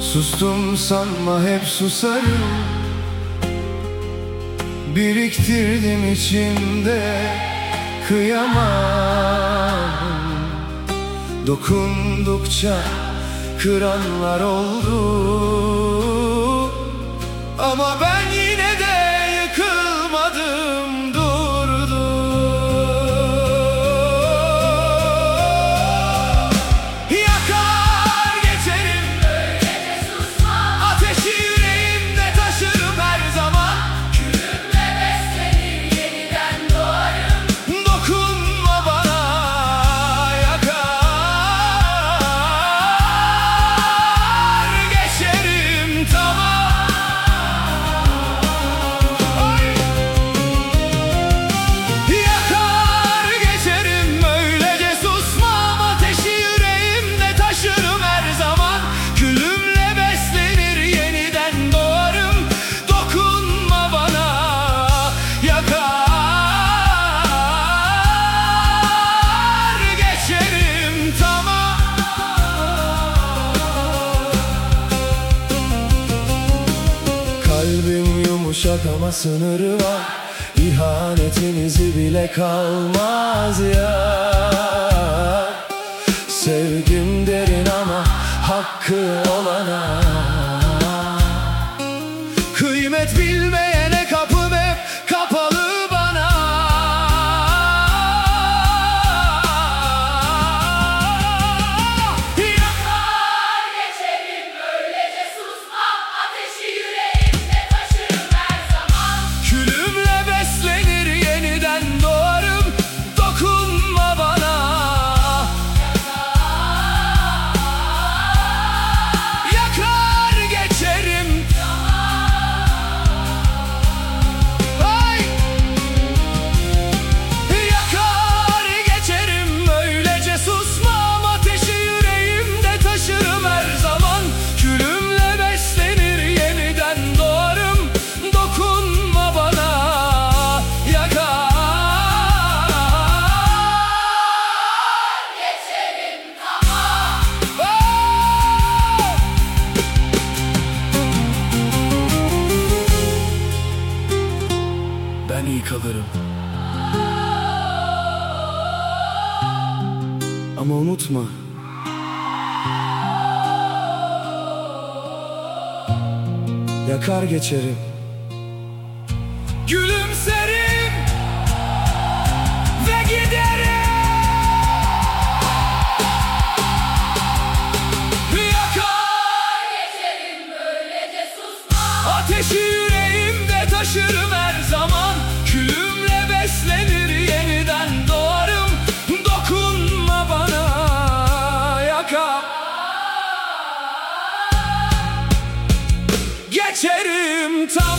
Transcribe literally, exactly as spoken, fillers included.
Sustum sanma, hep susarım. Biriktirdim içimde, kıyamam. Dokundukça kıranlar oldu, ama ben yine de yıkılmadım, durdum. Yakar geçerim, öylece susmam. ateşi yüreğimde taşırım her zaman. Külümle beslenir, yeniden doğarım. Dokunma bana, yakar geçerim, tamam. Ay! Yakar geçerim, öylece susmam. Ateşi yüreğimde taşırım her zaman. Külümle beslenir, yeniden doğarım. Dokunma bana, yakar geçerim, tamam. Kalbim yumuşak ama sınırı var. İhanetinizi bile kalmaz ya. Sevgim derin ama hakkı olana. Kıymet bilmeyene kapım hep kapalı bana. Yakar geçerim, öylece susmam. Ateşi yüreğimde taşırım her zaman. Külümle beslenir, yeniden doğarım. Dokunma bana, yakar geçerim. Ay! Yakar geçerim, öylece susmam. Ateşi yüreğimde taşırım her zaman. Külümle beslenir, yeniden doğarım. Dokunma bana, yakar Geçerim, tamam. Ben iyi kalırım. Ama unutma, yakar geçerim. Gülümserim ve giderim. Yakar Geçerim, öylece susmam. ateşi yüreğimde taşırım her zaman. Külümle beslenir, yeniden doğarım. Dokunma bana, yakar geçerim, tamam.